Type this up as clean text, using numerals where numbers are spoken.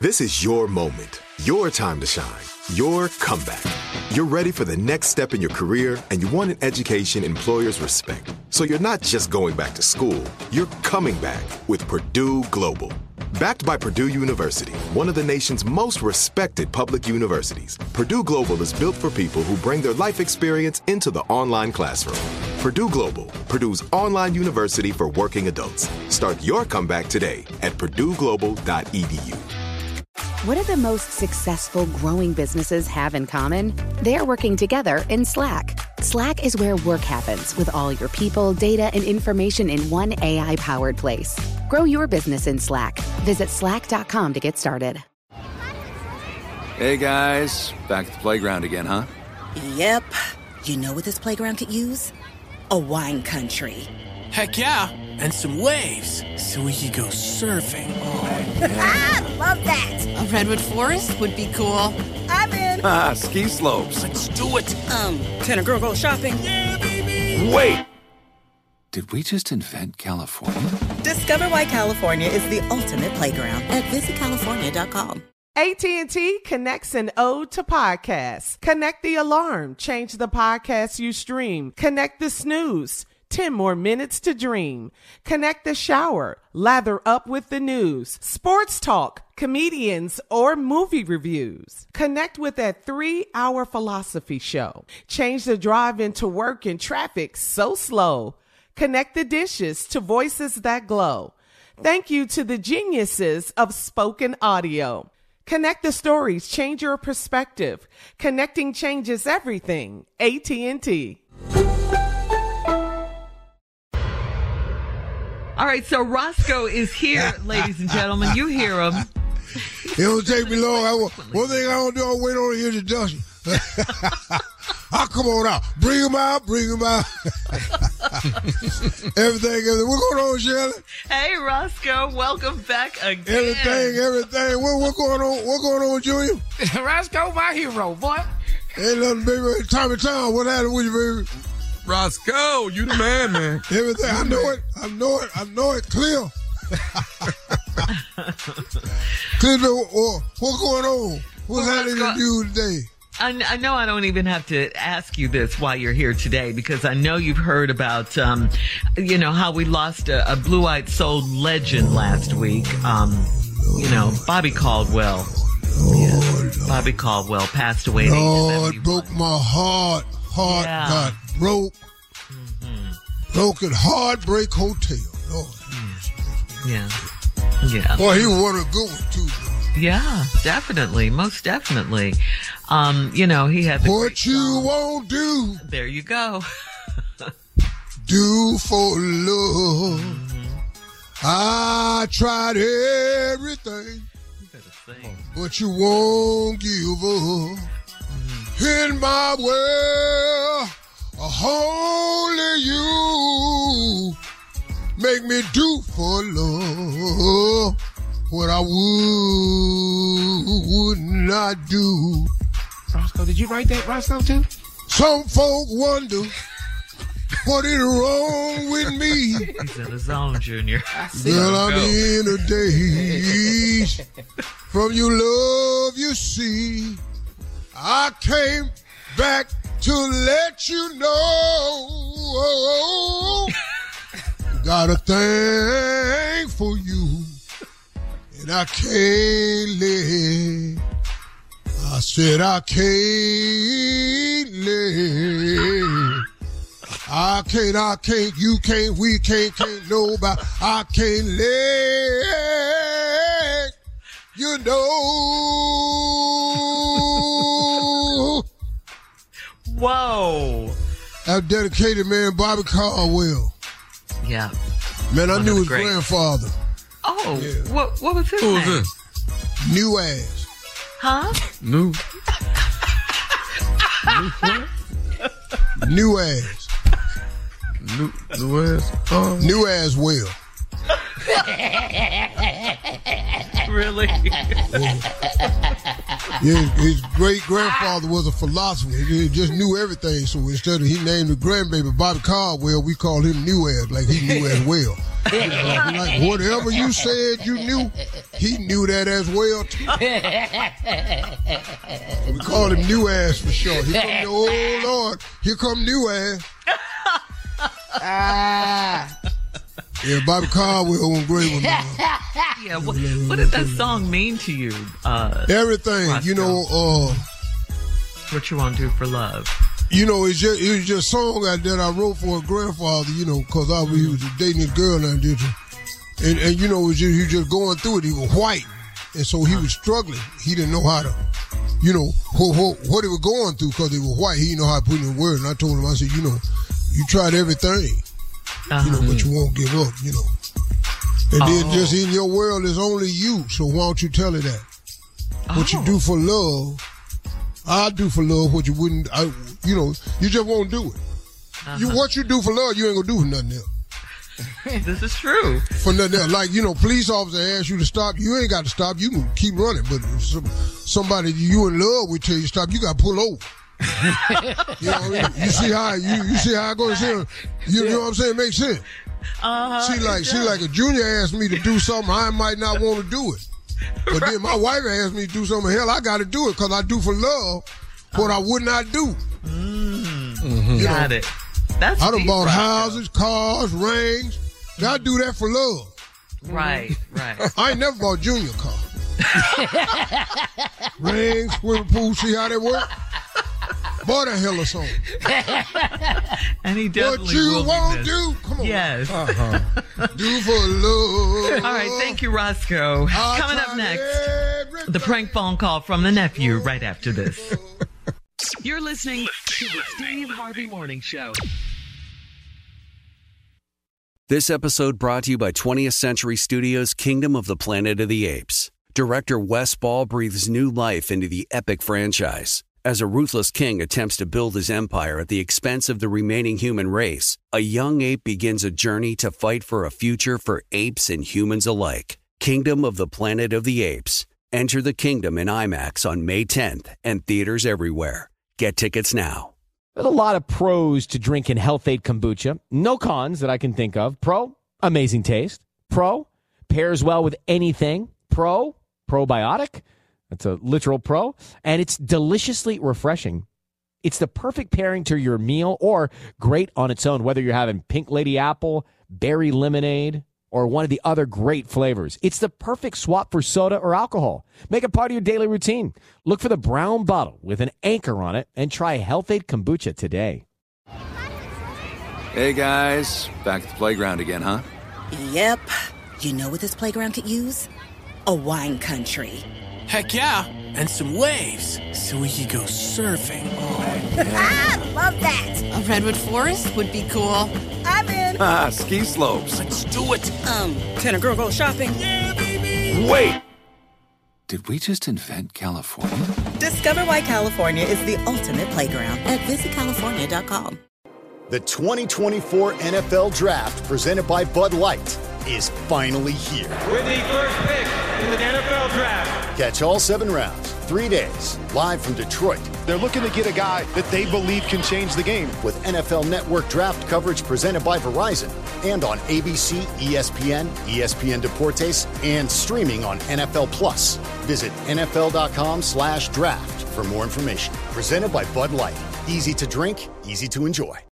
This is your moment, your time to shine, your comeback. You're ready for the next step in your career, and you want an education employers respect. So you're not just going back to school, you're coming back with Purdue Global. Backed by Purdue University, one of the nation's most respected public universities, Purdue Global is built for people who bring their life experience into the online classroom. Purdue Global, Purdue's online university for working adults. Start your comeback today at purdueglobal.edu. What do the most successful growing businesses have in common? They're working together in Slack. Slack is where work happens with all your people, data, and information in one AI-powered place. Grow your business in Slack. Visit slack.com to get started. Hey, guys. Back at the playground again, huh? Yep. You know what this playground could use? A wine country. Heck yeah. And some waves so we could go surfing. Oh, yeah. Ah, love that. A redwood forest would be cool. I'm in. Ah, ski slopes. Let's do it. Can a girl go shopping? Yeah, baby. Wait. Did we just invent California? Discover why California is the ultimate playground at visitcalifornia.com. AT&T connects an ode to podcasts. Connect the alarm. Change the podcast you stream. Connect the snooze. 10 more minutes to dream. Connect the shower. Lather up with the news. Sports talk, comedians, or movie reviews. Connect with that 3-hour philosophy show. Change the drive into work in traffic so slow. Connect the dishes to voices that glow. Thank you to the geniuses of spoken audio. Connect the stories, change your perspective. Connecting changes everything. AT&T. All right, so Roscoe is here, ladies and gentlemen. You hear him. It don't take me long. One thing I don't do, I wait on the introduction. I'll come on out. Bring him out. Everything. What's going on, Shirley? Hey, Roscoe. Welcome back again. Everything. What's going on? What's going on, Junior? Roscoe, my hero, boy. Ain't nothing, baby. Time. What happened with you, baby? Roscoe, you the man. Everything. I know it. Clear. Clear. What's going on? What's happening to you today? I know I don't even have to ask you this while you're here today, because I know you've heard about, how we lost a blue-eyed soul legend last week. Bobby Caldwell. Bobby Caldwell passed away at age 71. It broke my heart. Got broke. Broken Heartbreak Hotel. Lord. Yeah. Boy, he was a good one, too. Yeah, definitely. Most definitely. He had what you won't do. There you go. Do for love. I tried everything. You better sing. But you won't give up. In my world, only you make me do for love what I would not do. Roscoe, did you write that, Roscoe, too? Some folk wonder what is wrong with me. He's in the zone, Junior. Girl, I'm in a daze. From your love, you see, I came back to let you know. Got a thing for you, and I can't let. I said I can't let. I can't, you can't, we can't nobody. I can't let you know. Whoa. That dedicated man, Bobby Caldwell. Yeah. Man, I knew his grandfather. Oh, yeah. What was his name? Who was this? New Ass. Huh? New Ass. New Ass? New Ass Will. Really? Yeah, his great-grandfather was a philosopher. He just knew everything. So instead of he named the grandbaby Bobby Caldwell, we call him New Ass, like he knew as well. Like whatever you said you knew, he knew that as well too. We call him New Ass for short. Here come the old Lord. Here come New Ass. Yeah, Bobby Caldwell on great one. Yeah, what did that song mean to you? Everything, Roscoe? you know. What you want to do for love? You know, it was just a song that I wrote for a grandfather, you know, because he was dating this girl and you know, he was just going through it. He was white, and so he was struggling. He didn't know how to, you know, what he was going through because he was white. He didn't know how to put it in words. And I told him, I said, you know, you tried everything, you know, but you won't give up, you know. And then just in your world is only you, so why don't you tell her that? What you do for love, I do for love what you wouldn't, you know, you just won't do it. What you do for love, you ain't gonna do for nothing else. This is true. For nothing else. Like, you know, police officer ask you to stop, you ain't got to stop, you can keep running. But if somebody you in love with tell you to stop, you got to pull over. You know what I mean? You see how I go and say, you know what I'm saying? It makes sense. See, like a junior asked me to do something, I might not want to do it. But then my wife asked me to do something, hell, I got to do it because I do for love what I would not do. Got it. That's I done deep, bought Roscoe. houses, cars, rings. I do that for love. Right. I ain't never bought Junior car. Rings, swimming pool, see how they work? Bought a hell of something. And he definitely what you will won't do, come on. Yes. Do for love. All right, thank you, Roscoe. Coming up next, the prank phone call from the nephew right after this. You're listening to the Steve Harvey Morning Show. This episode brought to you by 20th Century Studios' Kingdom of the Planet of the Apes. Director Wes Ball breathes new life into the epic franchise. As a ruthless king attempts to build his empire at the expense of the remaining human race, a young ape begins a journey to fight for a future for apes and humans alike. Kingdom of the Planet of the Apes. Enter the kingdom in IMAX on May 10th and theaters everywhere. Get tickets now. There's a lot of pros to drinking Health-Ade kombucha. No cons that I can think of. Pro, amazing taste. Pro, pairs well with anything. Pro, probiotic. That's a literal pro. And it's deliciously refreshing. It's the perfect pairing to your meal or great on its own, whether you're having pink lady apple, berry lemonade, or one of the other great flavors. It's the perfect swap for soda or alcohol. Make it part of your daily routine. Look for the brown bottle with an anchor on it and try Health-Ade kombucha today. Hey, guys. Back at the playground again, huh? Yep. You know what this playground could use? A wine country. Heck yeah, and some waves so we could go surfing. Love that. A redwood forest would be cool. I'm in. Ski slopes. Let's do it. Can a girl go shopping? Yeah, baby. Wait! Did we just invent California? Discover why California is the ultimate playground at visitcalifornia.com. The 2024 NFL Draft, presented by Bud Light, is finally here. With the first pick in the NFL Draft. Catch all 7 rounds, 3 days, live from Detroit. They're looking to get a guy that they believe can change the game. With NFL Network draft coverage presented by Verizon and on ABC, ESPN, ESPN Deportes, and streaming on NFL Plus. Visit NFL.com/draft for more information. Presented by Bud Light. Easy to drink, easy to enjoy.